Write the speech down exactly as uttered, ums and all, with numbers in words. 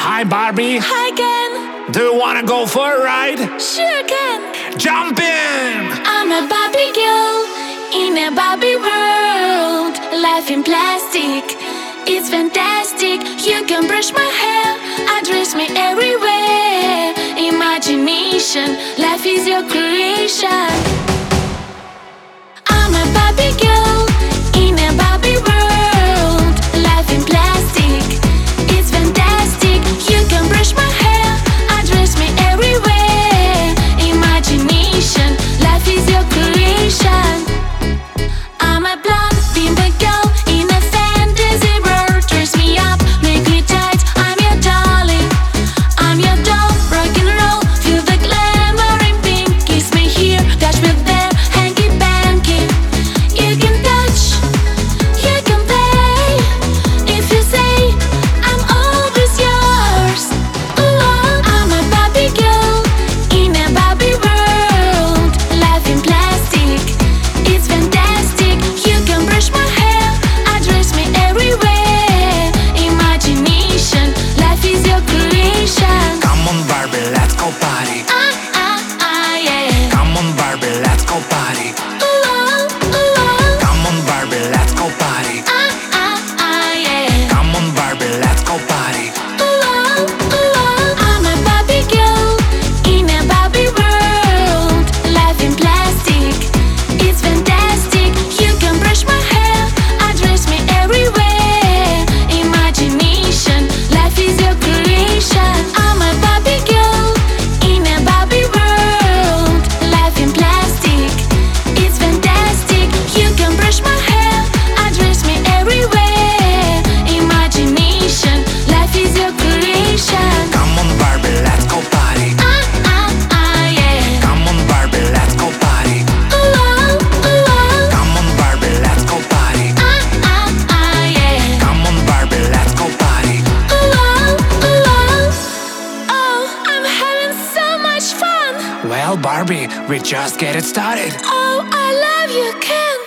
Hi Barbie, Hi Ken, do you wanna go for a ride? sure Ken. Jump in! I'm a Barbie girl in a Barbie world. Life in plastic, it's fantastic. You can brush my hair, address me everywhere. Imagination, life is your creation. I'm a Barbie girl in a Barbie world. Life in plastic, it's fantastic. You can brush my hair, address me everywhere. Imagination, life is your creation. I'm a blonde bimbo girl in a fantasy world. Dress me up, make me tight, I'm your darling. I'm your doll, rock and roll, feel the glamour in pink. Kiss me here, touch me there, hanky panky. You can touch, you can play. If you say I'm always yours. Ooh, I'm a Barbie girl in a Barbie world. Life in plastic, it's fantastic. You can brush my hair, address me everywhere. Imagination, life is your creation. Come on Barbie, let's go party. Ah, ah, ah, yeah. Come on Barbie, let's go party. Ooh, oh, ooh, oh. Come on Barbie, let's go party. Ah, ah, ah, yeah. Come on Barbie, let's go party. Ooh, oh, ooh, oh. I'm a Barbie girl in a Barbie world. Life in plastic, it's fantastic. You can brush my hair, address me everywhere. Imagination, life is your creation. I'm a Barbie girl in a Barbie world. Life in plastic, it's fantastic. You can brush my hair, address me everywhere. Imagination, life is your creation. Come on Barbie, let's go party. Ah, ah, ah, yeah. Come on Barbie, let's go party. Ooh, oh, ooh, oh. Come on Barbie, let's go party. Ah, ah, ah, yeah. Come on Barbie, let's go party. Ooh, oh, ooh, oh. Oh, I'm having so much fun. Well Barbie, we just get it started. Oh, I love you, Ken.